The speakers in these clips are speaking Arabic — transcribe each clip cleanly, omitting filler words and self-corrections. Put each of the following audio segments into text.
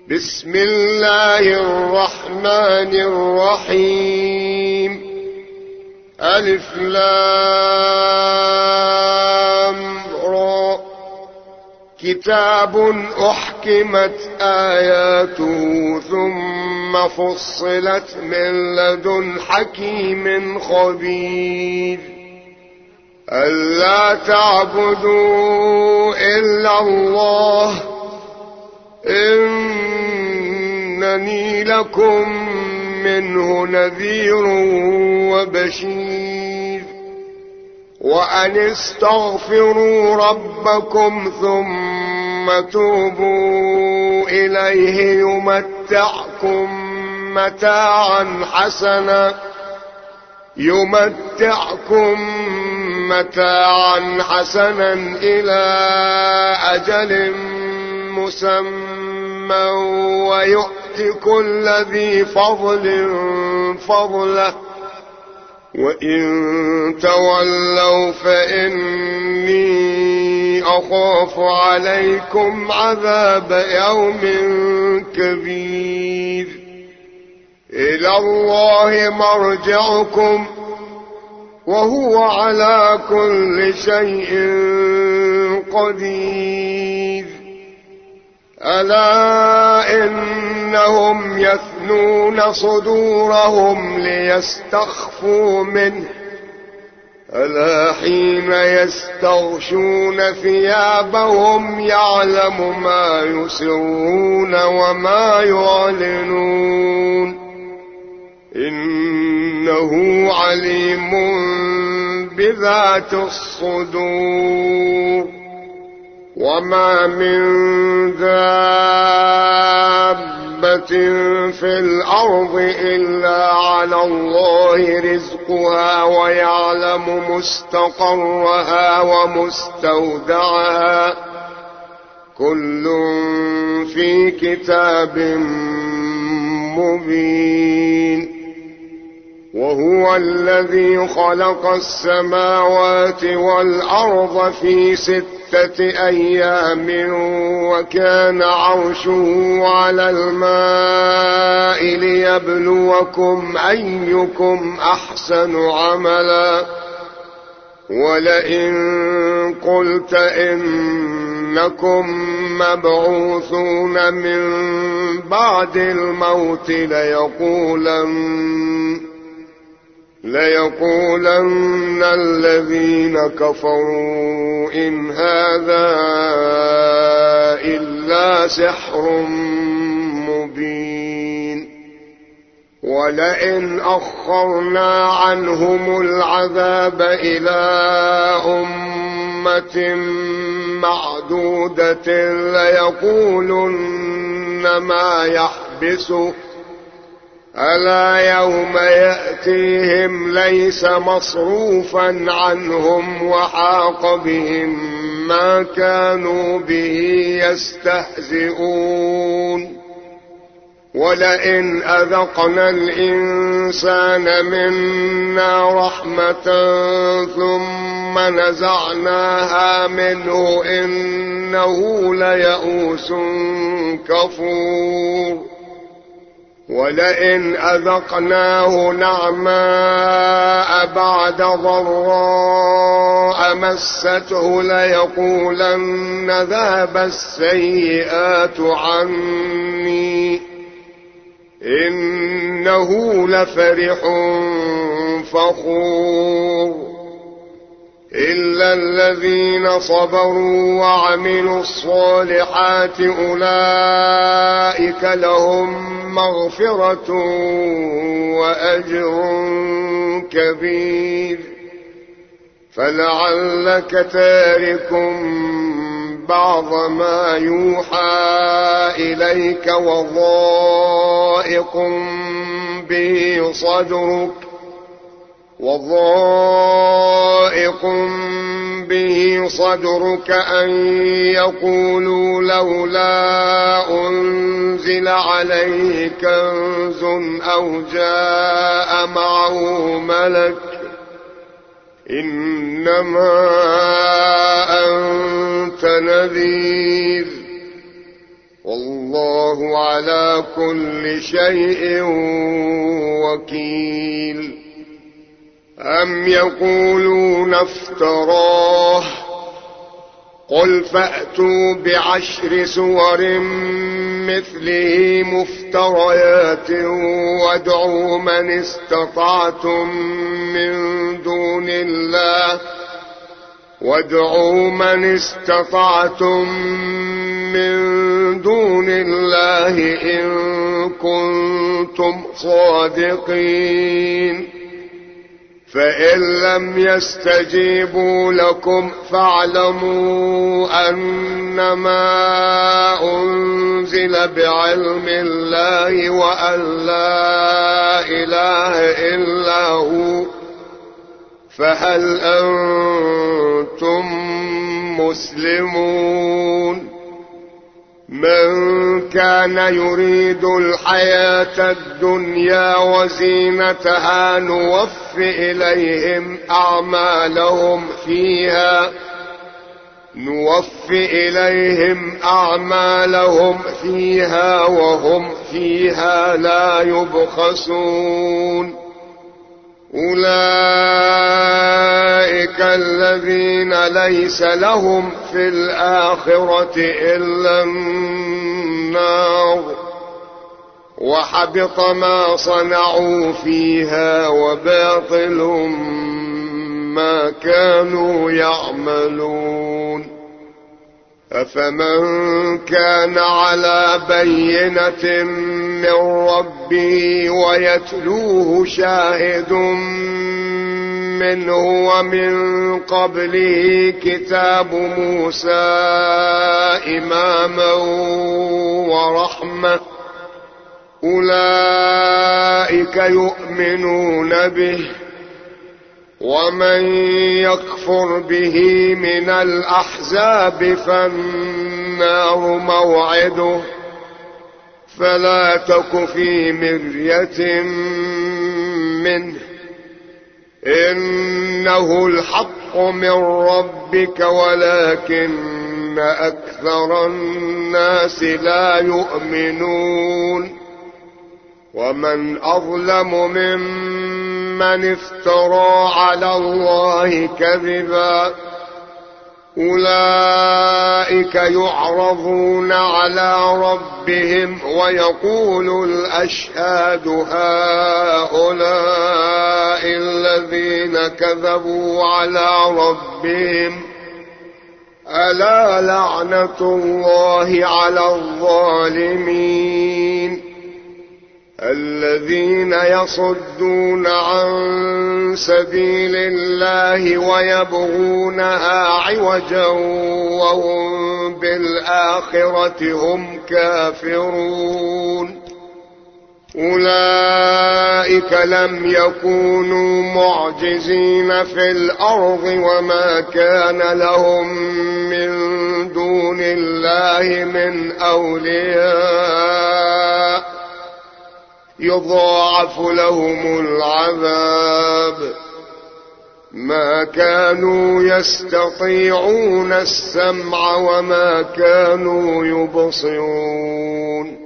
بسم الله الرحمن الرحيم ألف لام را كتاب أحكمت آياته ثم فصلت من لدن حكيم خبير ألا تعبدوا إلا الله إنني لكم منه نذير وبشير وأن استغفروا ربكم ثم توبوا إليه يمتعكم متاعا حسنا إلى أجل مسمى ويؤتي كل ذي فضل فضله وإن تولوا فإني أخاف عليكم عذاب يوم كبير إلى الله مرجعكم وهو على كل شيء قدير ألا إنهم يثنون صدورهم ليستخفوا منه ألا حين يستغشون ثيابهم يعلم ما يسرون وما يعلنون إنه عليم بذات الصدور وما من دابة في الأرض إلا على الله رزقها ويعلم مستقرها ومستودعها كل في كتاب مبين وهو الذي خلق السماوات والأرض في 6 أيام وكان عرشه على الماء ليبلوكم أيكم أحسن عملا ولئن قلت إنكم مبعوثون من بعد الموت ليقولن الذين كفروا إن هذا إلا سحر مبين ولئن أخرنا عنهم العذاب إلى أمة معدودة ليقولن ما يحبسه ألا يوم يأتيهم ليس مصروفا عنهم وحاق بهم ما كانوا به يستهزئون ولئن أذقنا الإنسان منا رحمة ثم نزعناها منه إنه ليئوس كفور ولئن أذقناه نعماء بعد ضراء مسته ليقولن ذهب السيئات عني إنه لفرح فخور إلا الذين صبروا وعملوا الصالحات أولئك لهم مغفرة وأجر كبير فلعلك تارك بعض ما يوحى إليك وضائق به صدرك أن يقولوا لولا أنزل عليه كنز أو جاء معه ملك إنما أنت نذير والله على كل شيء وكيل. أم يقولون افتراه قل فأتوا بعشر سور مثله مفتريات وادعوا من استطعتم من دون الله إن كنتم صادقين. فإن لم يستجيبوا لكم فاعلموا أنما أنزل بعلم الله وأن لا إله إلا هو فهل أنتم مسلمون. من كان يريد الحياة الدنيا وزينتها نوف إليهم أعمالهم فيها وهم فيها لا يبخسون. أولئك الذين ليس لهم في الآخرة إلا النار وحبط ما صنعوا فيها وباطل ما كانوا يعملون. أفمن كان على بينة من ربه ويتلوه شاهد منه ومن قبله كتاب موسى إماما ورحمة أولئك يؤمنون به. ومن يكفر به من الأحزاب فالنار موعده فلا تك في مرية منه إنه الحق من ربك ولكن أكثر الناس لا يؤمنون. ومن أظلم ممن افترى على الله كذبا أولئك يعرضون على ربهم ويقول الأشهاد هؤلاء الذين كذبوا على ربهم ألا لعنة الله على الظالمين. الذين يصدون عن سبيل الله ويبغونها عوجا وهم بالآخرة هم كافرون أولئك لم يكونوا معجزين في الأرض وما كان لهم من دون الله من أولياء يضاعف لهم العذاب ما كانوا يستطيعون السمع وما كانوا يبصرون.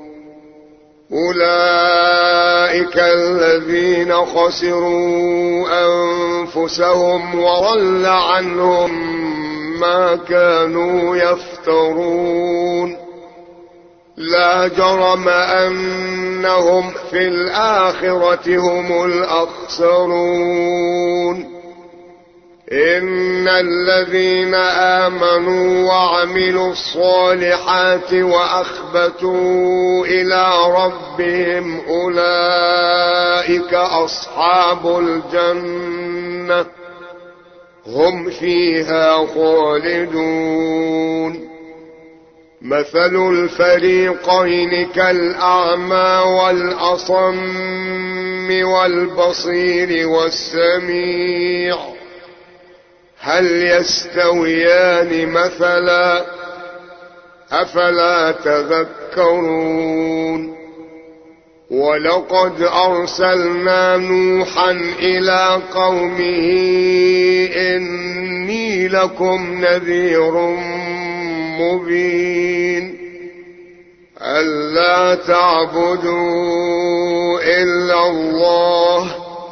أولئك الذين خسروا أنفسهم وضل عنهم ما كانوا يفترون. لا جرم أنهم في الآخرة هم الأخسرون. إن الذين آمنوا وعملوا الصالحات وأخبتوا إلى ربهم أولئك أصحاب الجنة هم فيها خالدون. مثل الفريقين كالأعمى والأصم والبصير والسميع هل يستويان مثلا أفلا تذكرون. ولقد أرسلنا نوحا إلى قومه إني لكم نذير مبين ألا تعبدوا إلا الله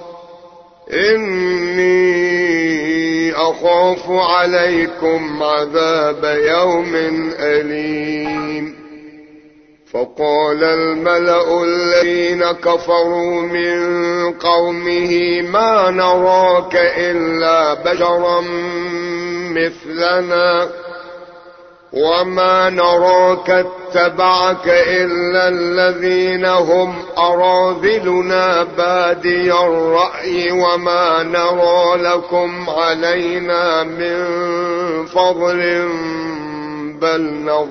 إني أخاف عليكم عذاب يوم أليم. فقال الملأ الذين كفروا من قومه ما نراك إلا بشرا مثلنا وما نراك اتبعك إلا الذين هم أراذلنا بادي الرأي وما نرى لكم علينا من فضل بل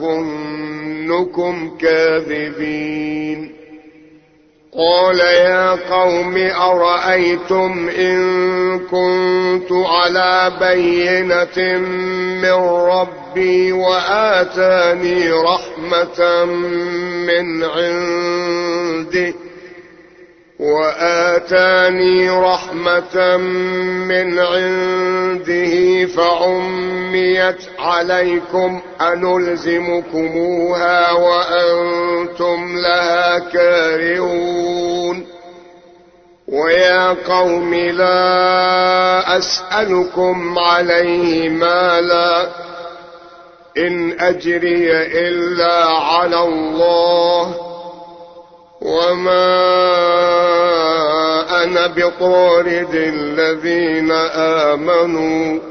نظنكم كاذبين. قال يا قوم أرأيتم إن كنت على بينة من ربي وآتاني رحمة من عنده فعميت عليكم أنلزمكموها وأنتم لها كارهون. ويا قوم لا أسألكم عليه مالا إن أجري إلا على الله وما أنا بطارد الذين آمنوا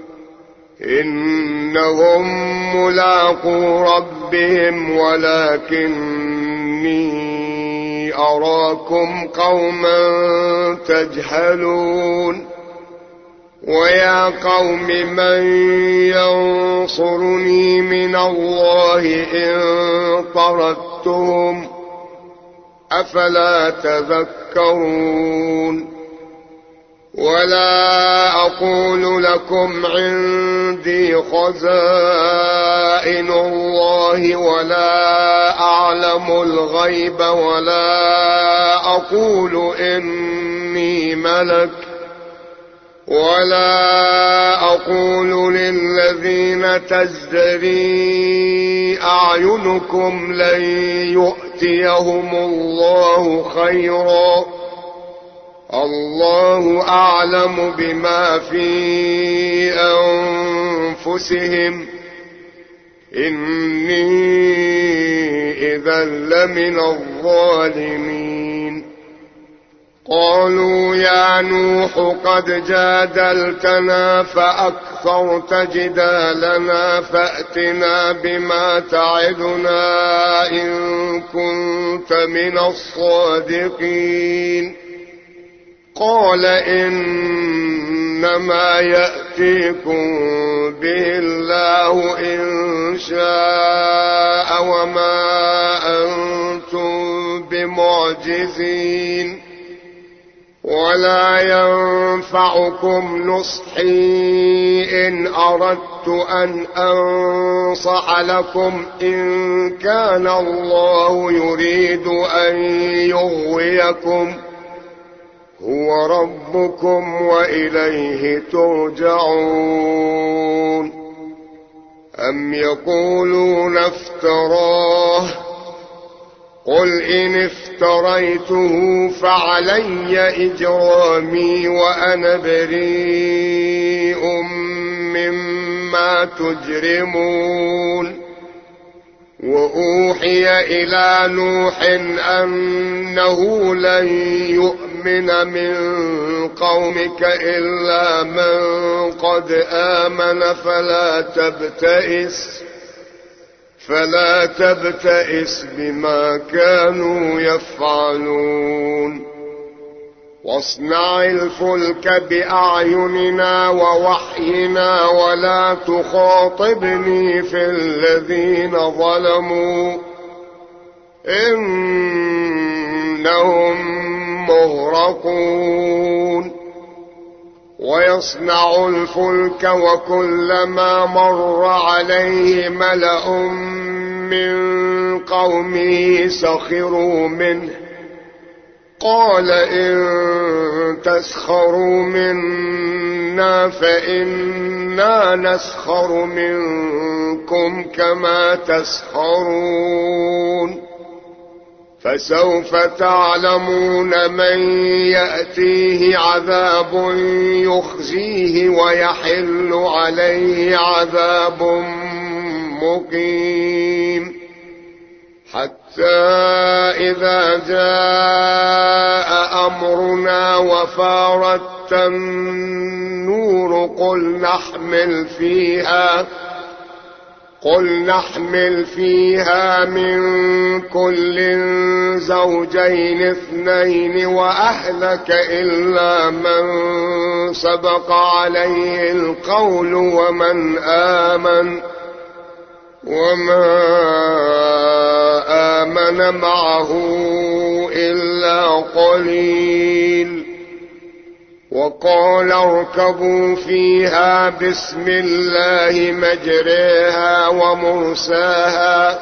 إنهم ملاقو ربهم ولكني أراكم قوما تجهلون. ويا قوم من ينصرني من الله إن طردتهم أفلا تذكرون. ولا أقول لكم عندي خزائن الله ولا أعلم الغيب ولا أقول إني ملك ولا أقول للذين تزدري أعينكم لن يؤتيهم الله خيرا الله أعلم بما في أنفسهم إني إذا لمن الظالمين. قالوا يا نوح قد جادلتنا فأكثرت جدالنا فأتنا بما تعدنا إن كنت من الصادقين. قال إنما يأتيكم به الله إن شاء وما أنتم بمعجزين ولا ينفعكم نصحي إن أردت أن أنصح لكم إن كان الله يريد أن يغويكم هو ربكم وإليه ترجعون. أم يقولون افتراه قل إن افتريته فعلي إجرامي وأنا بريء مما تجرمون. وأوحي إلى نوح أنه لن يؤمن من قومك إلا من قد آمن فلا تبتئس بما كانوا يفعلون. واصنع الفلك بأعيننا ووحينا ولا تخاطبني في الذين ظلموا إنهم مغرقون. ويصنع الفلك وكلما مر عليه ملأ من قومه سخروا منه قال إن تسخروا منا فإنا نسخر منكم كما تسخرون. فسوف تعلمون من يأتيه عذاب يخزيه ويحل عليه عذاب مقيم. حتى إذا جاء أمرنا وفارت النور قل نحمل فيها من كل زوجين اثنين وأهلك إلا من سبق عليه القول وما آمن معه إلا قليل. وقال اركبوا فيها بسم الله مجريها ومرساها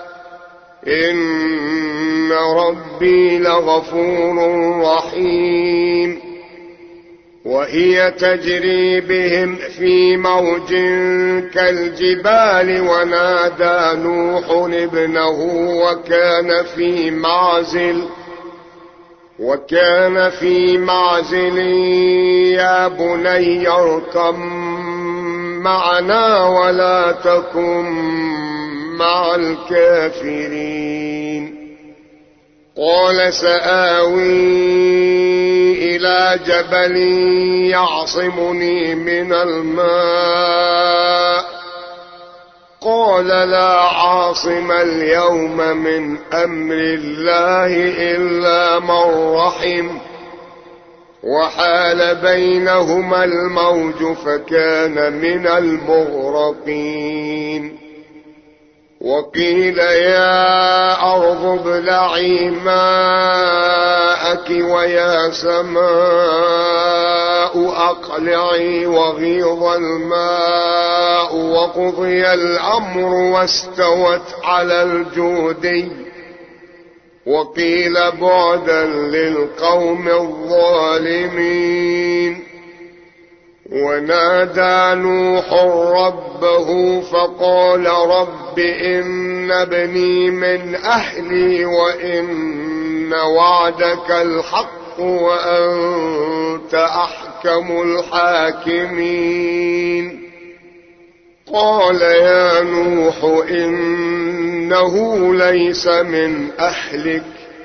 إن ربي لغفور رحيم. وهي تجري بهم في موج كالجبال ونادى نوح ابنه وكان في معزل يا بني اركب معنا ولا تكن مع الكافرين. قال سآوي إلى جبل يعصمني من الماء قال لا عاصم اليوم من أمر الله إلا من رحم وحال بينهما الموج فكان من المغرقين. وقيل يا أرض ابلعي ماءك ويا سماء أقلعي وغيض الماء وقضي الأمر واستوت على الجودي وقيل بعدا للقوم الظالمين. ونادى نوح ربه فقال رب إن ابني من أهلي وإن وعدك الحق وأنت أحكم الحاكمين. قال يا نوح إنه ليس من أهلك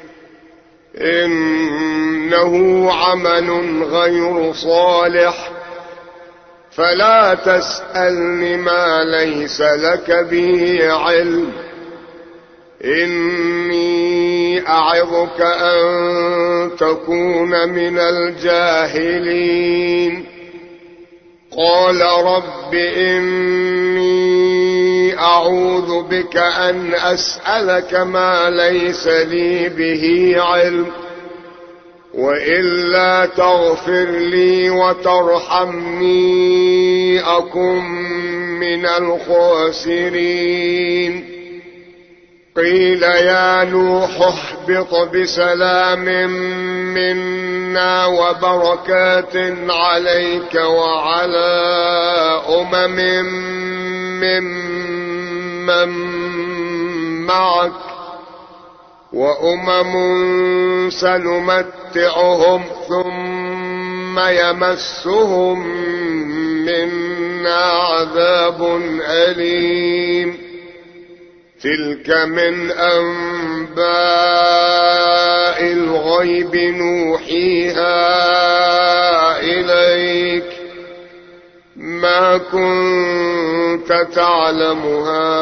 إنه عمل غير صالح فلا تسألني ما ليس لك به علم إني أعظك أن تكون من الجاهلين. قال رب إني أعوذ بك أن أسألك ما ليس لي به علم وإلا تغفر لي وترحمني أكن من الخاسرين. قيل يا نوح اهبط بسلام منا وبركات عليك وعلى ممن معك سنمتعهم ثم يمسهم منا عذاب أليم. تلك من أنباء الغيب نوحيها إليك ما كنت تعلمها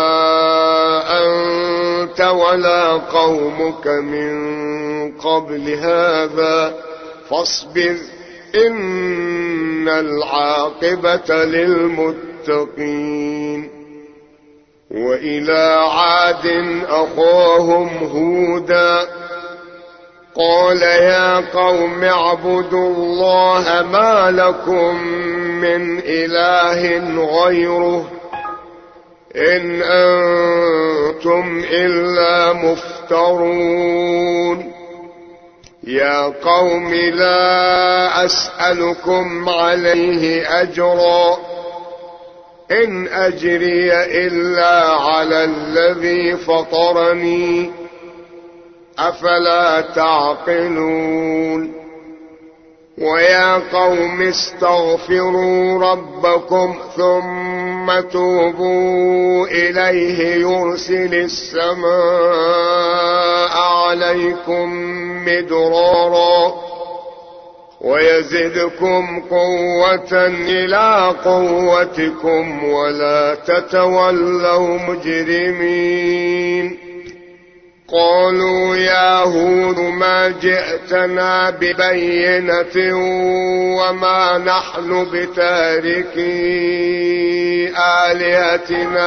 أنت ولا قومك من قبل هذا فاصبر إن العاقبة للمتقين. وإلى عاد أخاهم هودا قال يا قوم اعبدوا الله ما لكم من إله غيره إن أنتم إلا مفترون. يا قوم لا أسألكم عليه أجرا إن أجري إلا على الذي فطرني أفلا تعقلون ويا قوم استغفروا ربكم ثم توبوا إليه يرسل السماء عليكم مدرارا ويزدكم قوة إلى قوتكم ولا تتولوا مجرمين قالوا يا هود ما جئتنا ببينة وما نحن بتاركي آلهتنا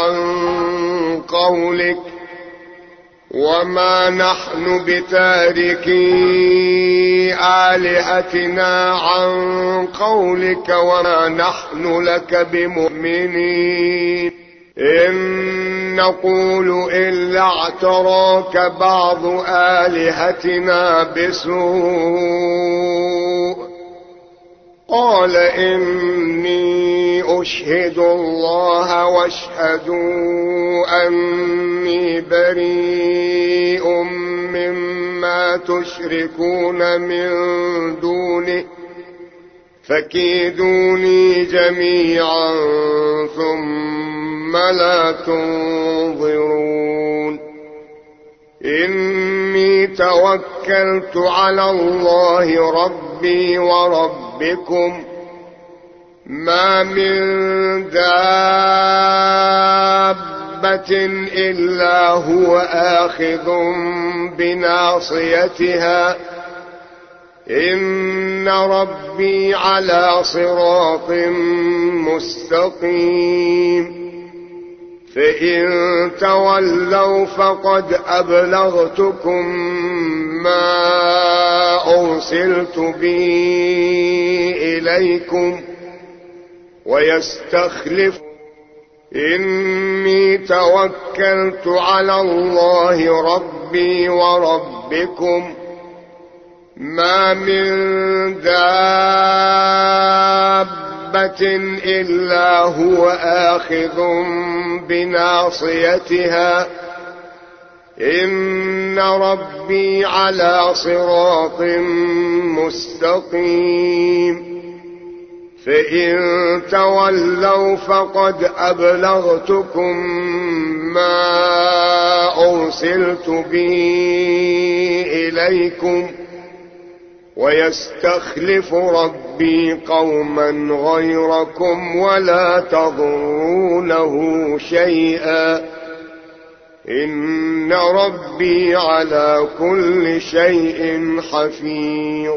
عن قولك وما نحن لك بمؤمنين إن نقول إلا اعتراك بعض آلهتنا بسوء قال إني أشهد الله واشهدوا أني بريء مما تشركون من دونه فكيدوني جميعا ثم لا تنظرون إني توكلت على الله ربي وربكم ما من دابة إلا هو آخذ بناصيتها إن ربي على صراط مستقيم فإن تولوا فقد أبلغتكم ما أرسلت به إليكم ويستخلف إني توكلت على الله ربي وربكم ما من دابة إلا هو آخذ بناصيتها إن ربي على صراط مستقيم فإن تولوا فقد أبلغتكم ما أرسلت به إليكم ويستخلف ربي قوما غيركم ولا تضرونه شيئا إن ربي على كل شيء حفيظ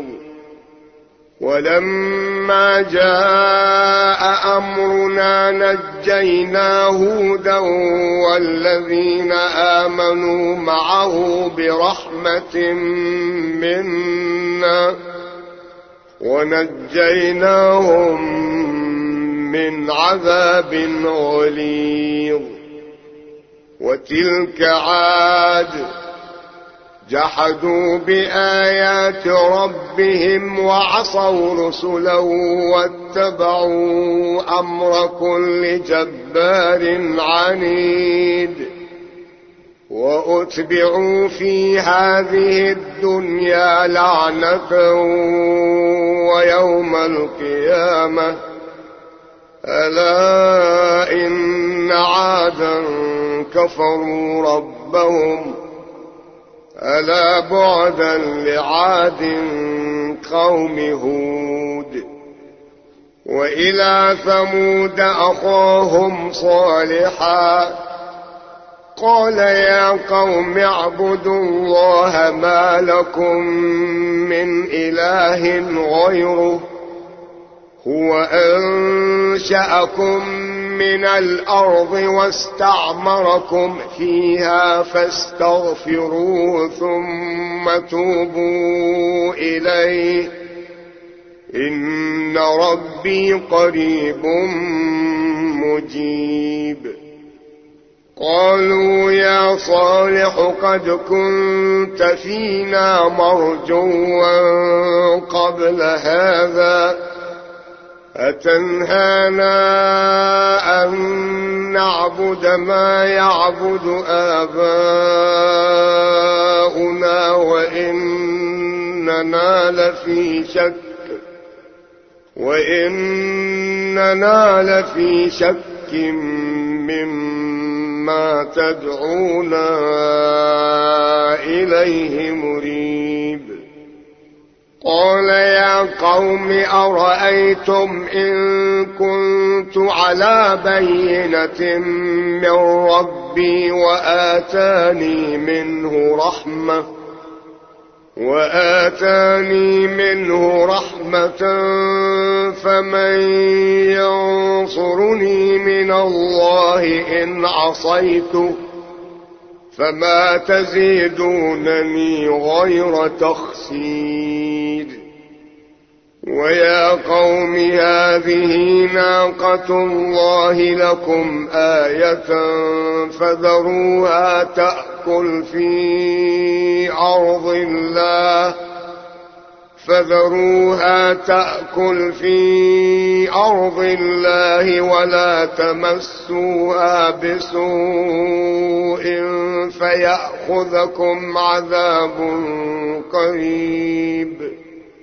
ولما جاء أمرنا نجينا هودا والذين آمنوا معه برحمة منا ونجيناهم من عذاب غليظ وتلك عاد جحدوا بآيات ربهم وعصوا رسله واتبعوا أمر كل جبار عنيد وأتبعوا في هذه الدنيا لعنة ويوم القيامة ألا إن عادا كفروا ربهم ألا بعدا لعاد قوم هود وإلى ثمود أخاهم صالحا قال يا قوم اعبدوا الله ما لكم من إله غيره هو أنشأكم من الأرض واستعمركم فيها فاستغفروه ثم توبوا إليه إن ربي قريب مجيب قالوا يا صالح قد كنت فينا مرجوا قبل هذا أتنهانا أن نعبد ما يعبد آباؤنا وإننا لفي شك مما تدعونا إليه مريب. قال يا قوم أرأيتم إن كنت على بينة من ربي وآتاني منه رحمة فمن ينصرني من الله إن عصيته فما تزيدونني غير تخسير. ويا قوم هذه ناقة الله لكم آية فذروها تأكل في أرض الله ولا تمسوها بسوء فيأخذكم عذاب قريب.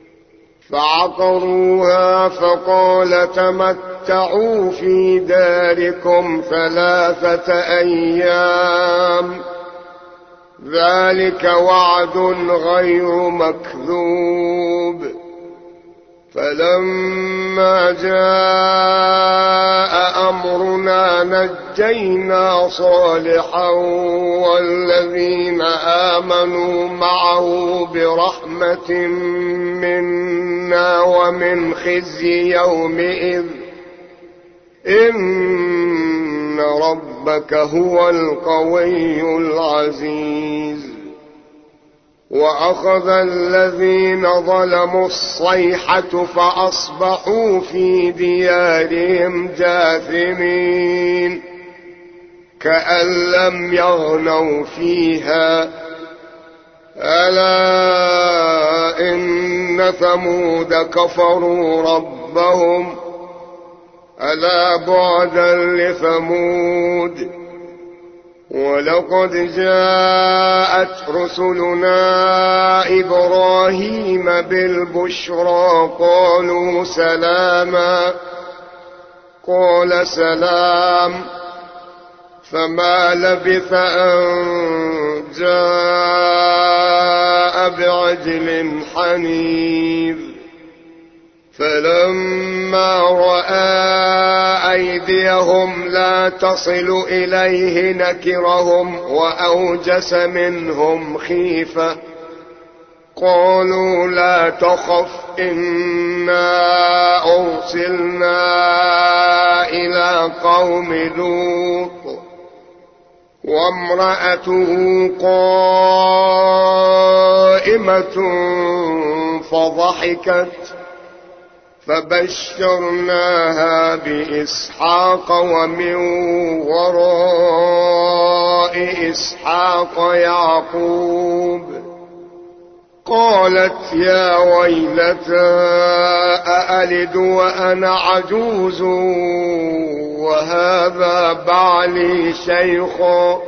فعقروها فقال تمتعوا في داركم 3 أيام ذلك وعد غير مكذوب. فلما جاء أمرنا نجينا صالحا والذين آمنوا معه برحمة منا ومن خزي يومئذ إن ربك هو القوي العزيز. وأخذ الذين ظلموا الصيحة فأصبحوا في ديارهم جاثمين كأن لم يغنوا فيها ألا إن ثمود كفروا ربهم ألا بعدا لثمود. ولقد جاءت رسلنا إبراهيم بالبشرى قالوا سلاما قال سلام فما لبث أن جاء بعجل حنيذ. فلما رأى أيديهم لا تصل إليه نكرهم وأوجس منهم خيفة قالوا لا تخف إنا أرسلنا إلى قوم لوط وامرأته قائمة فضحكت فبشرناها بإسحاق ومن وراء إسحاق يعقوب. قالت يا ويلتى أألد وأنا عجوز وهذا بعلي شيخا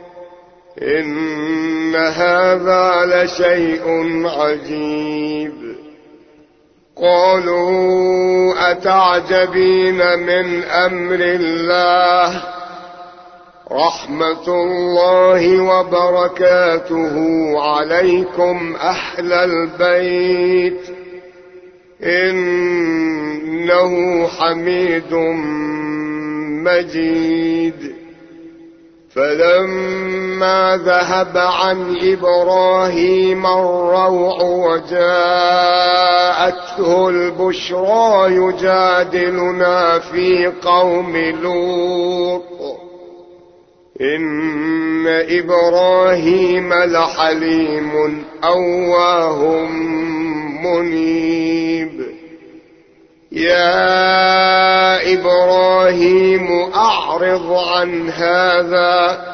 إن هذا لشيء عجيب. قالوا أتعجبين من أمر الله رحمة الله وبركاته عليكم أهل البيت إنه حميد مجيد. فلما ذهب عن إبراهيم الروع وجاءته البشرى يجادلنا في قوم لوط إن إبراهيم لحليم أواه منيب. يا إبراهيم أعرض عن هذا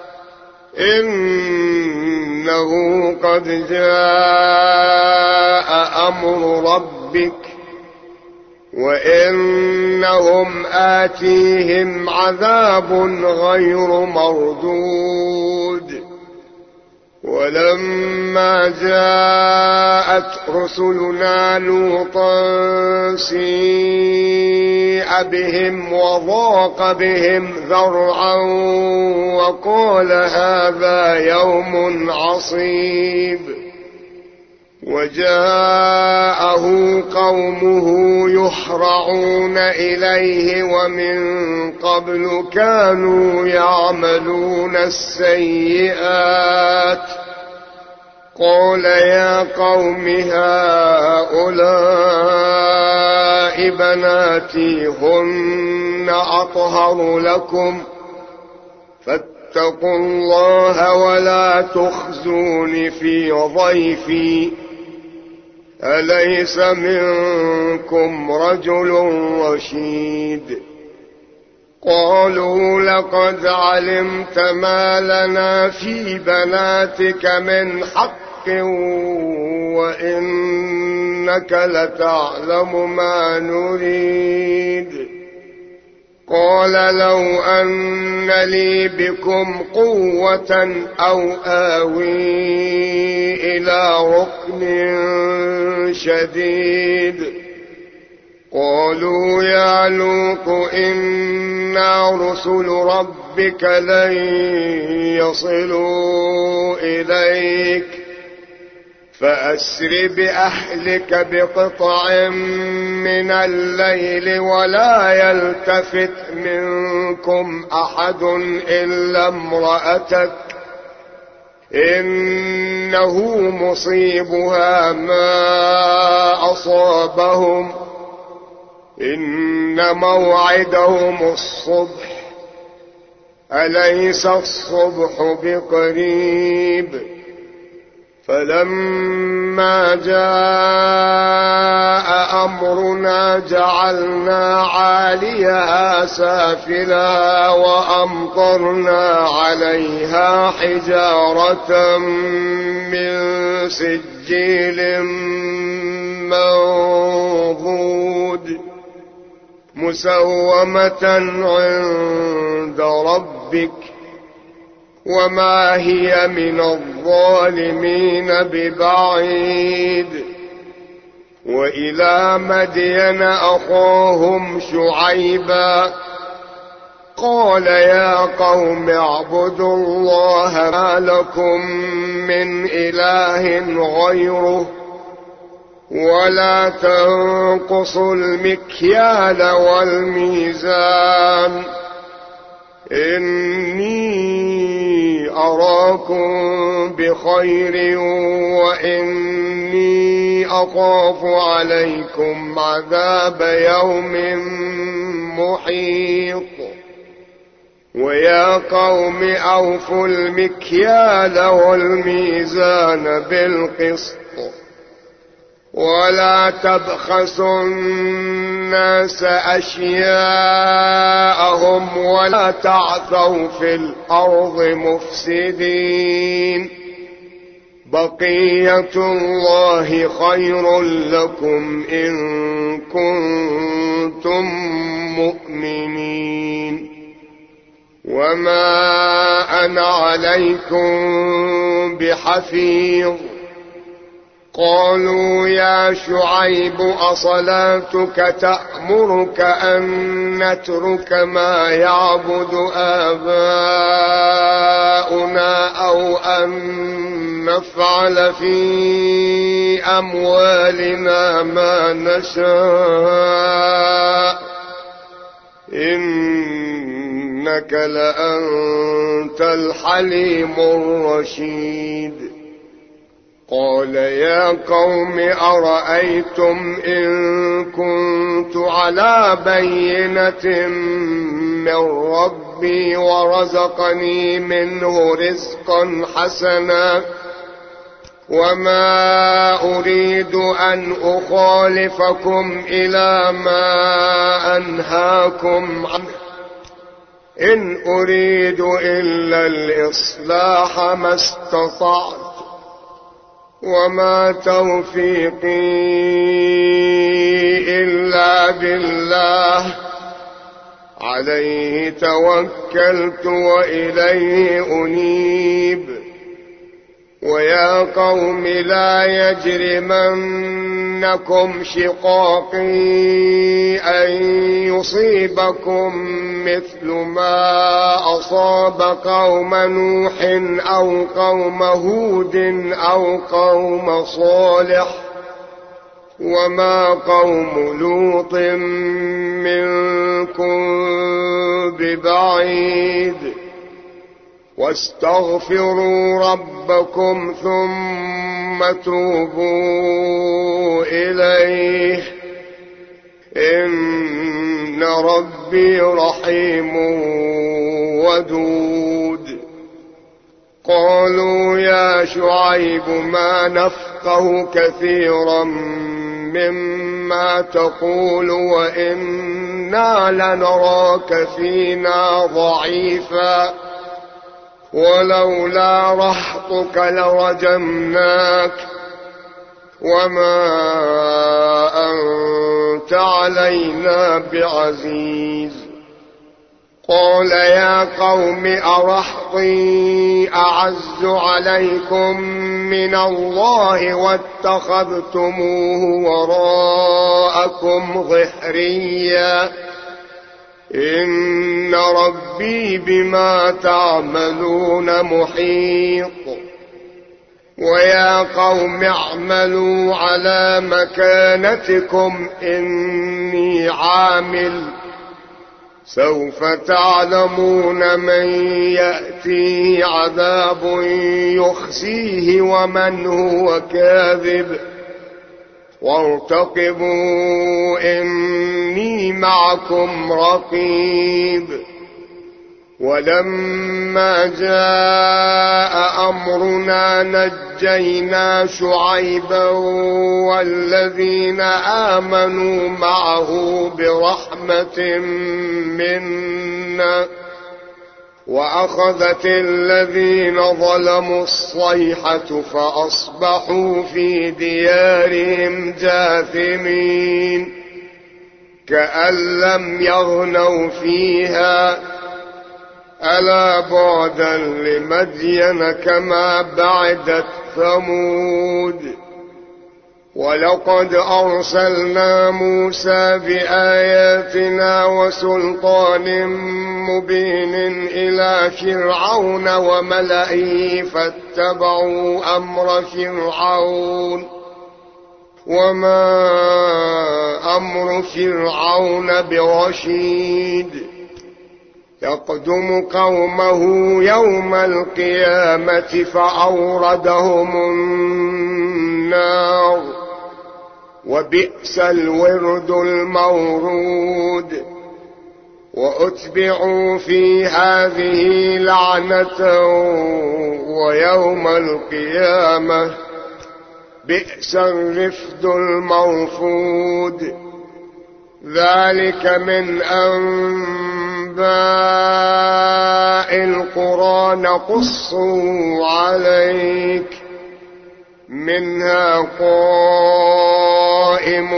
إنه قد جاء أمر ربك وإنهم آتيهم عذاب غير مردود. ولما جاءت رسلنا لوطا سيء بهم وضاق بهم ذرعا وقال هذا يوم عصيب. وجاءه قومه يحرعون إليه ومن قبل كانوا يعملون السيئات. قال يا قوم هؤلاء بناتي هن أطهر لكم فاتقوا الله ولا تخزون في ضيفي أليس منكم رجل رشيد. قالوا لقد علمت ما لنا في بناتك من حق وإنك لتعلم ما نريد. قال لو أن لي بكم قوة أو آوي إلى ركن شديد. قالوا يا لوط إنا رسل ربك لن يصلوا إليك فأسر بأهلك بقطع من الليل ولا يلتفت منكم أحد إلا امرأتك إنه مصيبها ما أصابهم إن موعدهم الصبح أليس الصبح بقريب. فلما جاء أمرنا جعلنا عاليها سافلها وأمطرنا عليها حجارة من سجيل منضود مسومة عند ربك وما هي من الظالمين ببعيد. وإلى مدين أخاهم شعيبا قال يا قوم اعبدوا الله ما لكم من إله غيره ولا تنقصوا المكيال والميزان إني أراكم بخير وإني أخاف عليكم عذاب يوم محيط. ويا قوم أوفوا المكيال والميزان بالقسط ولا تبخسوا الناس أشياءهم ولا تعثوا في الأرض مفسدين. بقية الله خير لكم إن كنتم مؤمنين وما أنا عليكم بحفيظ. قالوا يا شعيب أصلاتك تأمرك أن نترك ما يعبد آباؤنا أو أن نفعل في أموالنا ما نشاء إنك لأنت الحليم الرشيد. قال يا قوم أرأيتم إن كنت على بينة من ربي ورزقني منه رزقا حسنا وما أريد أن أخالفكم إلى ما أنهاكم عنه إن أريد إلا الإصلاح ما استطعت وما توفيقي إلا بالله عليه توكلت وإليه أنيب. ويا قوم لا يجرمنكم شقاقي أن يصيبكم مثل ما أصاب قوم نوح أو قوم هود أو قوم صالح وما قوم لوط منكم ببعيد. واستغفروا ربكم ثم توبوا إليه إن ربي رحيم ودود. قالوا يا شعيب ما نفقه كثيرا مما تقول وإنا لنراك فينا ضعيفا ولولا رهطك لرجمناك وما أنت علينا بعزيز. قال يا قوم أرهطي أعز عليكم من الله واتخذتموه وراءكم ظهريا إن ربي بما تعملون محيط. ويا قوم اعملوا على مكانتكم إني عامل سوف تعلمون من يأتيه عذاب يخزيه ومن هو كاذب وارتقبوا إني معكم رقيب. ولما جاء أمرنا نجينا شعيبا والذين آمنوا معه برحمة منا وأخذت الذين ظلموا الصيحة فأصبحوا في ديارهم جاثمين كأن لم يغنوا فيها ألا بعدا لمدين كما بعدت ثمود. ولقد أرسلنا موسى بآياتنا وسلطان مبين إلى فرعون وملئه فاتبعوا أمر فرعون وما أمر فرعون برشيد يقدم قومه يوم القيامة فأوردهم النار وبئس الورد المورود. وأتبعوا في هذه لعنة ويوم القيامة بئس الرفد المرفود. ذلك من أنباء القرى نقصه عليك منها قائم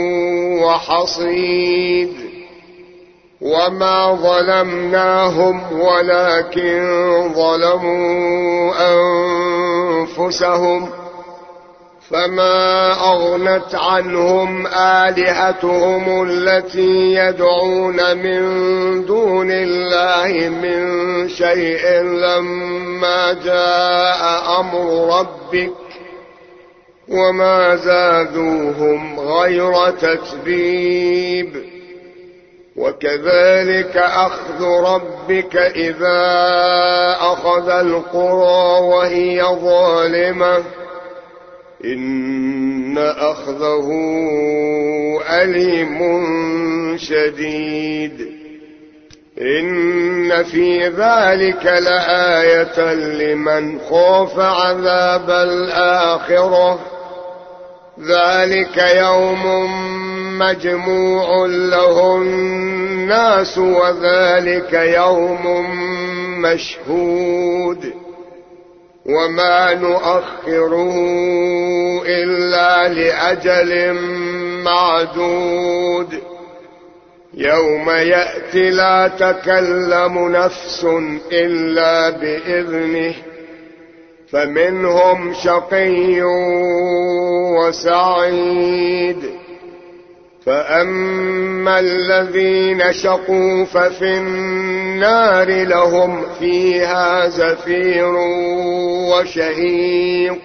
وحصيد. وما ظلمناهم ولكن ظلموا أنفسهم فما أغنت عنهم آلهتهم التي يدعون من دون الله من شيء لما جاء أمر ربك وما زادوهم غير تتبيب. وكذلك أخذ ربك إذا أخذ القرى وهي ظالمة إن أخذه أليم شديد. إن في ذلك لآية لمن خاف عذاب الآخرة ذلك يوم مجموع له الناس وذلك يوم مشهود وما نؤخره إلا لأجل معدود يوم يأتي لا تكلم نفس إلا بإذنه فمنهم شقي وسعيد. فأما الذين شقوا ففي النار لهم فيها زفير وشهيق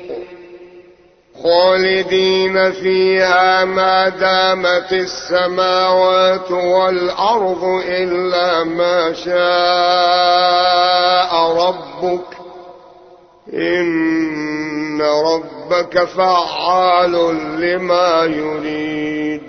خالدين فيها ما دامت السماوات والأرض إلا ما شاء ربك إن ربك فعال لما يريد.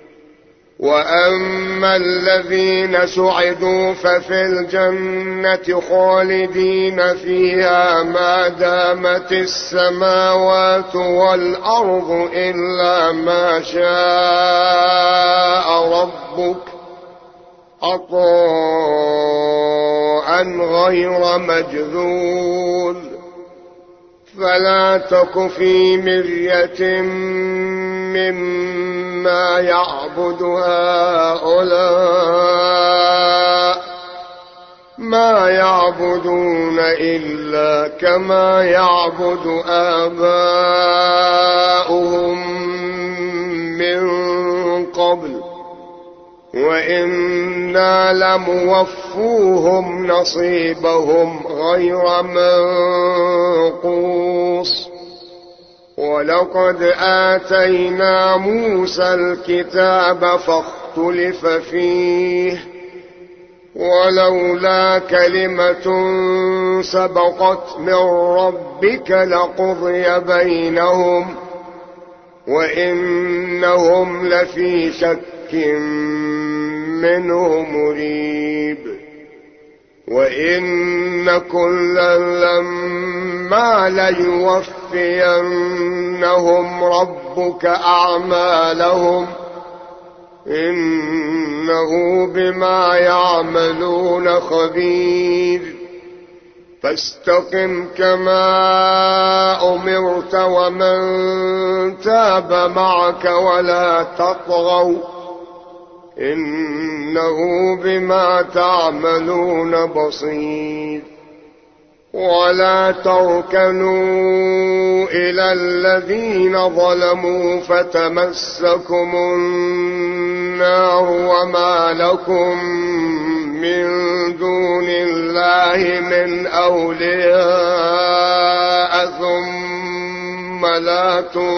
وأما الذين سعدوا ففي الجنة خالدين فيها ما دامت السماوات والأرض إلا ما شاء ربك عطاء غير مجذوذ. فلا تك في مرية مما يعبد هؤلاء ما يعبدون إلا كما يعبد آباؤهم من قبل وإنا لموفوهم نصيبهم غير منقوص. ولقد آتينا موسى الكتاب فاختلف فيه ولولا كلمة سبقت من ربك لقضي بينهم وإنهم لفي شك منه مريب. وإن كلا لما ليوفينهم ربك أعمالهم إنه بما يعملون خبير. فاستقم كما أمرت ومن تاب معك ولا تطغوا إنه بما تعملون بصير. ولا تركنوا إلى الذين ظلموا فتمسكم النار وما لكم من دون الله من أولياء ثم لا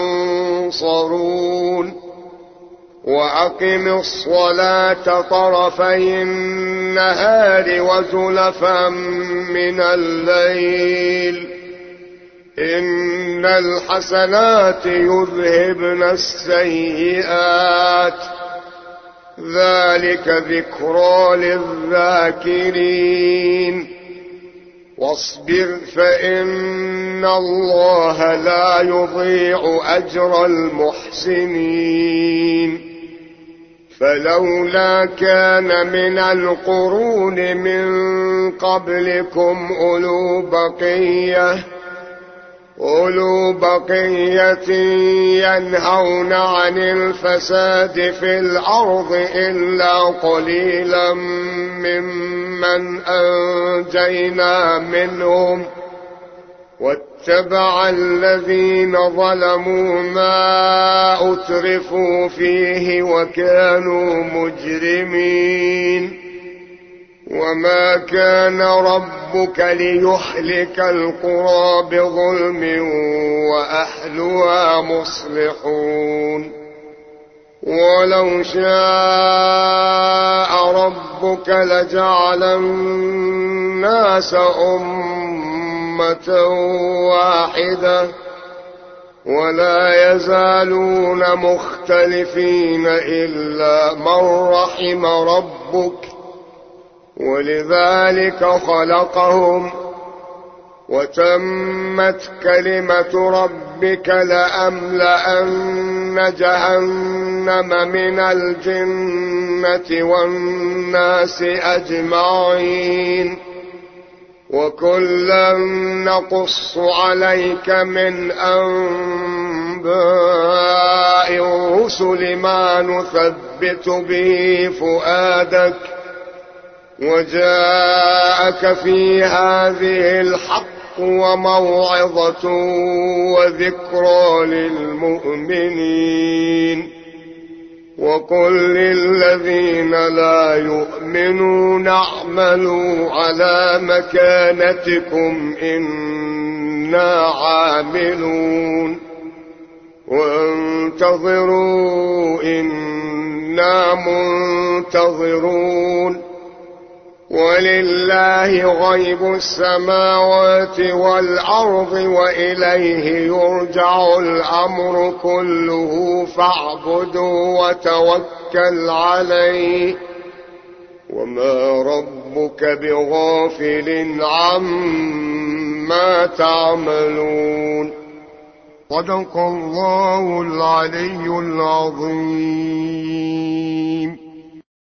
تنصرون. وأقم الصلاة طرفي النهار وزلفا من الليل إن الحسنات يذهبن السيئات ذلك ذكرى للذاكرين. واصبر فإن الله لا يضيع أجر المحسنين. فلولا كان من القرون من قبلكم أولو بقية ينهون عن الفساد في الأرض إلا قليلا ممن أنجينا منهم واتبع الذين ظلموا ما أترفوا فيه وكانوا مجرمين. وما كان ربك ليهلك القرى بظلم وأهلها مصلحون. ولو شاء ربك لجعل الناس أمة واحدة ولا يزالون مختلفين إلا من رحم ربك ولذلك خلقهم وتمت كلمة ربك لأملأن جهنم من الجنة والناس أجمعين. وكلا نقص عليك من أنباء الرسل ما نثبت به فؤادك وجاءك في هذه الحق وموعظة وذكرى للمؤمنين وقل للذين لا يؤمنون اعملوا على مكانتكم إنا عاملون وانتظروا إنا منتظرون ولله غيب السماوات والأرض وإليه يرجع الأمر كله فاعبده وتوكل عليه وما ربك بغافل عما تعملون. صدق الله العلي العظيم.